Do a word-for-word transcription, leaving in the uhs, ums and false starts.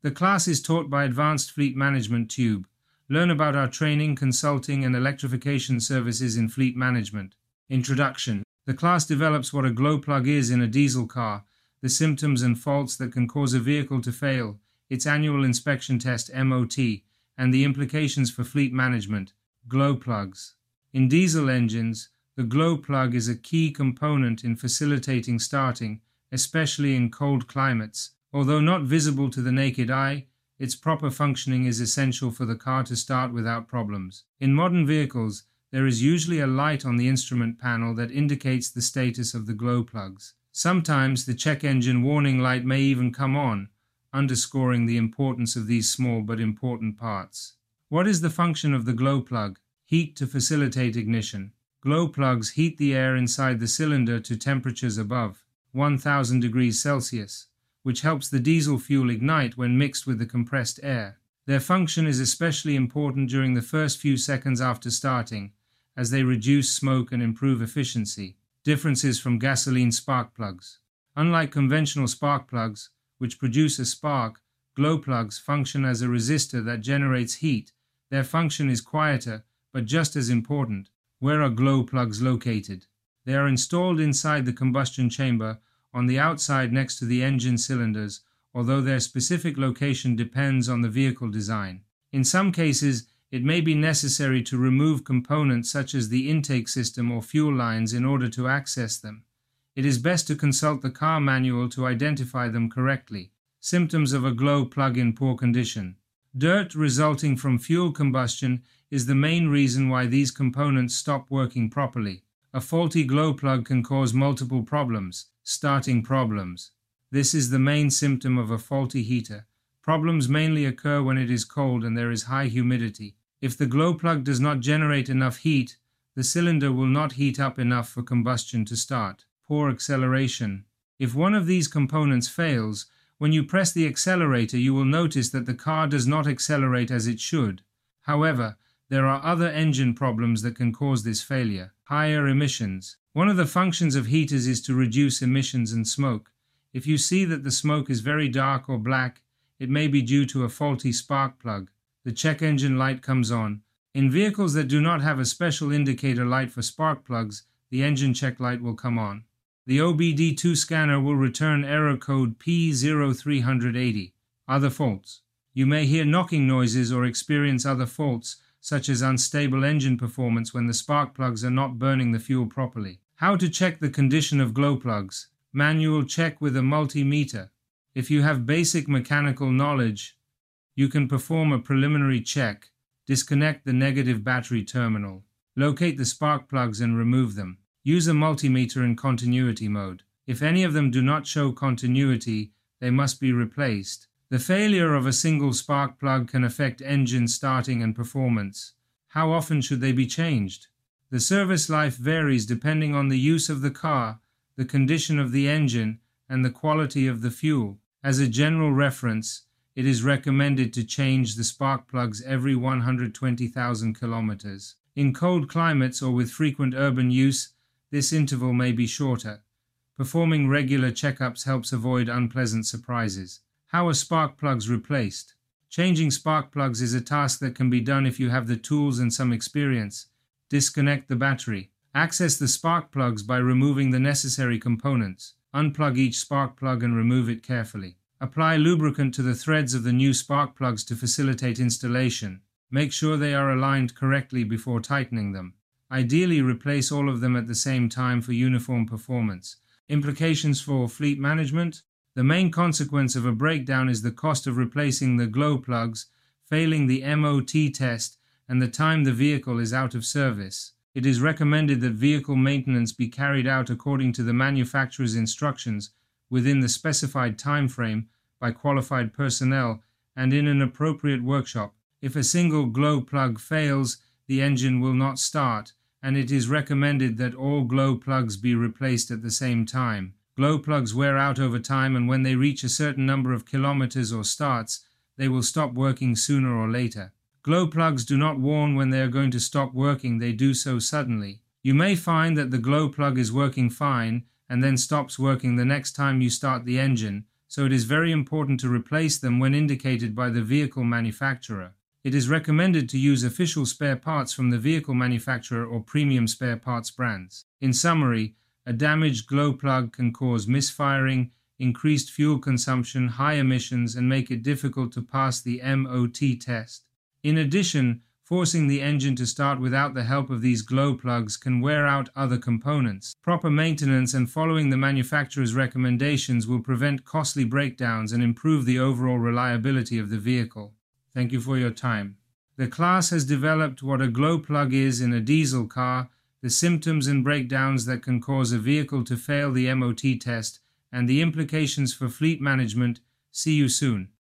The class is taught by Advanced Fleet Management Tube. Learn about our training, consulting, and electrification services in fleet management. Introduction. The class develops what a glow plug is in a diesel car, the symptoms and faults that can cause a vehicle to fail, its annual inspection test M O T, and the implications for fleet management. Glow plugs. In diesel engines, the glow plug is a key component in facilitating starting, especially in cold climates. Although not visible to the naked eye, its proper functioning is essential for the car to start without problems. In modern vehicles, there is usually a light on the instrument panel that indicates the status of the glow plugs. Sometimes the check engine warning light may even come on, underscoring the importance of these small but important parts. What is the function of the glow plug? Heat to facilitate ignition. Glow plugs heat the air inside the cylinder to temperatures above one thousand degrees Celsius, which helps the diesel fuel ignite when mixed with the compressed air. Their function is especially important during the first few seconds after starting, as they reduce smoke and improve efficiency. Differences from gasoline spark plugs. Unlike conventional spark plugs, which produce a spark, glow plugs function as a resistor that generates heat. Their function is quieter, but just as important. Where are glow plugs located? They are installed inside the combustion chamber, on the outside next to the engine cylinders, although their specific location depends on the vehicle design. In some cases, it may be necessary to remove components such as the intake system or fuel lines in order to access them. It is best to consult the car manual to identify them correctly. Symptoms of a glow plug in poor condition. Dirt resulting from fuel combustion is the main reason why these components stop working properly. A faulty glow plug can cause multiple problems. Starting problems. This is the main symptom of a faulty heater. Problems mainly occur when it is cold and there is high humidity. If the glow plug does not generate enough heat, the cylinder will not heat up enough for combustion to start. Poor acceleration. If one of these components fails, when you press the accelerator, you will notice that the car does not accelerate as it should. However, there are other engine problems that can cause this failure. Higher emissions. One of the functions of heaters is to reduce emissions and smoke. If you see that the smoke is very dark or black, it may be due to a faulty spark plug. The check engine light comes on. In vehicles that do not have a special indicator light for spark plugs, the engine check light will come on. The O B D two scanner will return error code P zero three eight zero. Other faults. You may hear knocking noises or experience other faults, such as unstable engine performance when the spark plugs are not burning the fuel properly. How to check the condition of glow plugs. Manual check with a multimeter. If you have basic mechanical knowledge, you can perform a preliminary check. Disconnect the negative battery terminal. Locate the spark plugs and remove them. Use a multimeter in continuity mode. If any of them do not show continuity, they must be replaced. The failure of a single spark plug can affect engine starting and performance. How often should they be changed? The service life varies depending on the use of the car, the condition of the engine, and the quality of the fuel. As a general reference, it is recommended to change the spark plugs every one hundred twenty thousand kilometers. In cold climates or with frequent urban use, this interval may be shorter. Performing regular checkups helps avoid unpleasant surprises. How are spark plugs replaced? Changing spark plugs is a task that can be done if you have the tools and some experience. Disconnect the battery. Access the spark plugs by removing the necessary components. Unplug each spark plug and remove it carefully. Apply lubricant to the threads of the new spark plugs to facilitate installation. Make sure they are aligned correctly before tightening them. Ideally, replace all of them at the same time for uniform performance. Implications for fleet management. The main consequence of a breakdown is the cost of replacing the glow plugs, failing the M O T test, and the time the vehicle is out of service. It is recommended that vehicle maintenance be carried out according to the manufacturer's instructions within the specified time frame by qualified personnel and in an appropriate workshop. If a single glow plug fails, the engine will not start, and it is recommended that all glow plugs be replaced at the same time. Glow plugs wear out over time, and when they reach a certain number of kilometers or starts, they will stop working sooner or later. Glow plugs do not warn when they are going to stop working, they do so suddenly. You may find that the glow plug is working fine and then stops working the next time you start the engine. so it is very important to replace them when indicated by the vehicle manufacturer. It is recommended to use official spare parts from the vehicle manufacturer or premium spare parts brands. In summary, a damaged glow plug can cause misfiring, increased fuel consumption, high emissions, and make it difficult to pass the M O T test. In addition, forcing the engine to start without the help of these glow plugs can wear out other components. Proper maintenance and following the manufacturer's recommendations will prevent costly breakdowns and improve the overall reliability of the vehicle. Thank you for your time. The class has developed what a glow plug is in a diesel car, the symptoms and breakdowns that can cause a vehicle to fail the M O T test, and the implications for fleet management. See you soon.